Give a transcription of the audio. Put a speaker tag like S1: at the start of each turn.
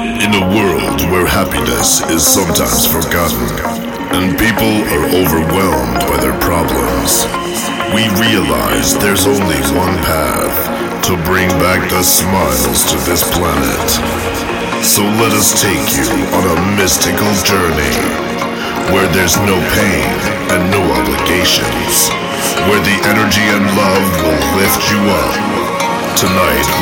S1: In a world where happiness is sometimes forgotten and people are overwhelmed by their problems, we realize there's only one path to bring back the smiles to this planet. So let us take you on a mystical journey where there's no pain and no obligations, where the energy and love will lift you up. Tonight